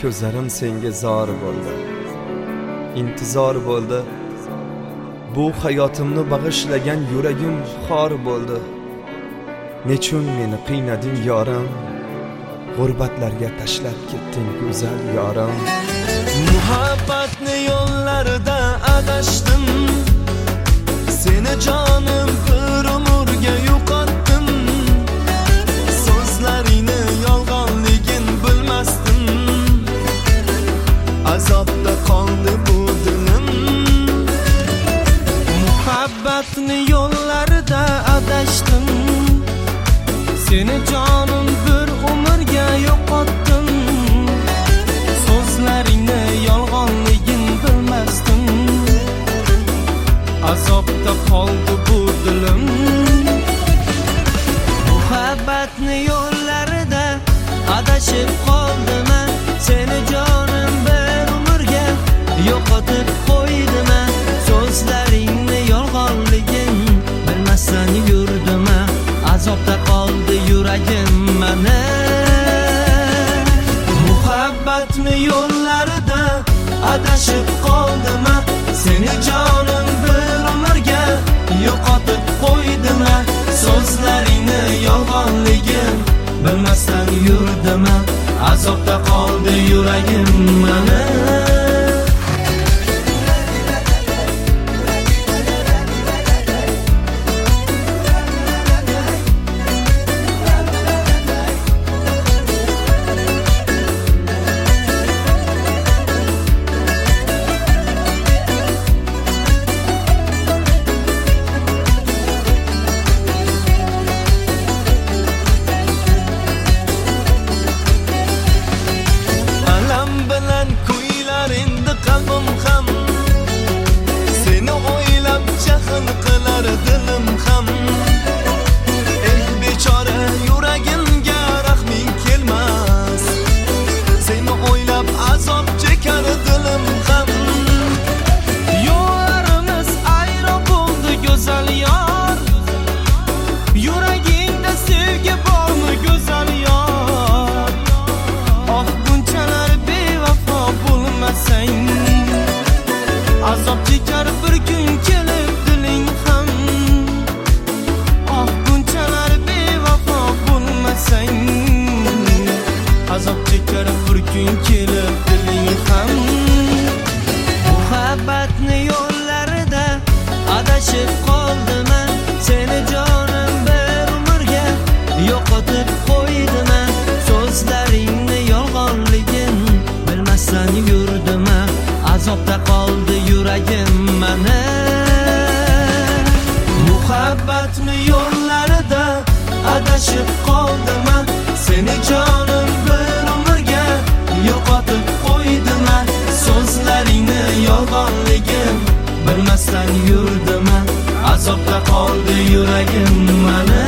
ko'zlarim senga zor bo'ldi, intizor bo'ldi. Bu hayotimni bag'ishlagan yuragim xor bo'ldi. Nechun meni qiynading yorim, g'urbatlarga tashlab ketding go'zal yorim. Muhabbatni yo'llarida adashdim, seni jonim bir umrga yo'qotdim. So'zlaringni yolg'onligin bilmasdim, azobda qoldi bu dilim. Muhabbatni yo'llarida adashdim, seni jonim bir umrga yo'qotdim. So'zlaringni yolg'onligin bilmasdim, azobda qoldi bu dilim. Muhabbatni yo'llarida adashib qoldim, seni jonim bir umrga yo'qotib qo'ydim. So'zlaringni yolg'onligin bilmasdan yurdim, azobda qoldi yuragim mana. Muhabbatni yo'llarida adashib qoldim, seni jonim bir umrga yo'qotib qo'ydim. So'zlaringni yolg'onligin bilmasdan yurdim, azobda qoldi yuragim mana. Qalbim ham seni o'ylab jahl qilar dilim ham. Bechora yuragimga rahming kelmas, seni o'ylab azob chekar dilim ham. Yo'llarimiz ayro bo'ldi go'zal yor, yuragingda sevgi bormi go'zal yor? Oh bunchalar bevafo bo'lmasang, azob chekar bir kun kelib diling ham. Oh bunchalar bevafo bo'lmasang, azob chekar bir kun kelib diling ham. Muhabbatni yo'llarida adashib qoldim, seni jonim bir umrga yo'qotib qo'ydim. So'zlaringni yolg'onligin bilmasdan yurdim, azobda qoldi yuragim mana. Muhabbatni yo'llarida adashib qoldim, seni jonim bir umrga yo'qotib qo'ydim. So'zlaringni yolg'onligin bilmasdan yurdim, azobda qoldi yuragim mana.